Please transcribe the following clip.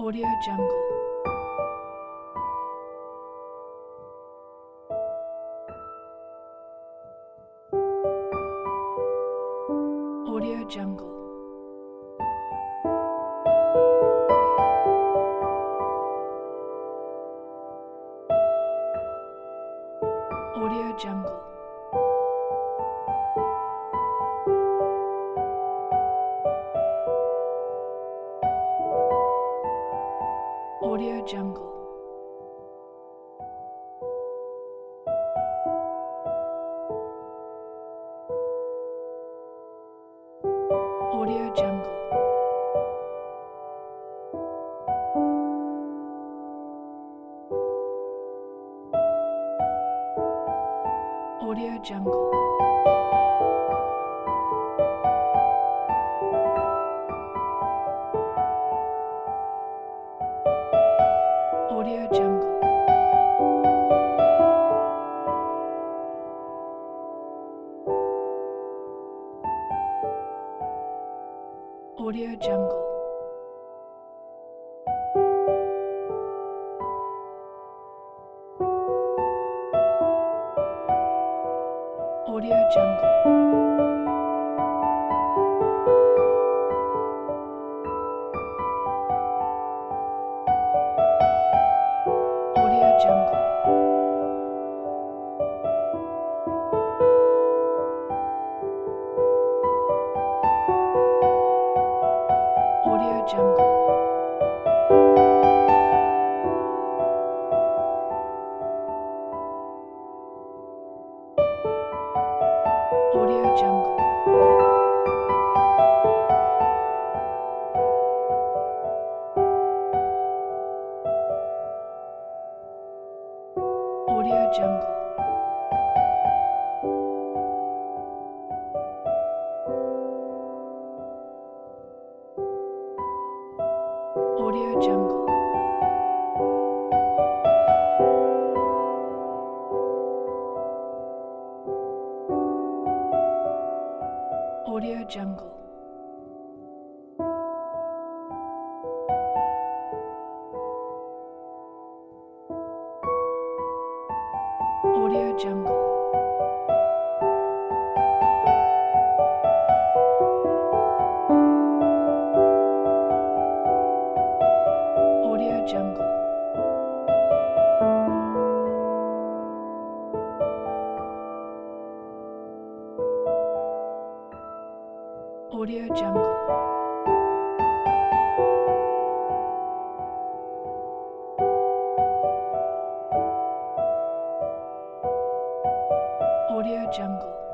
Audio Jungle. Audio Jungle. Audio Jungle. Audio Jungle. Audio Jungle. Audio Jungle. Audio Jungle. Audio Jungle. Audio Jungle. Audio Jungle. Audio Jungle. Audio Jungle. Audio Jungle. Audio Jungle. Audio Jungle. Audio Jungle. Audio Jungle. Audio Jungle. Audio Jungle.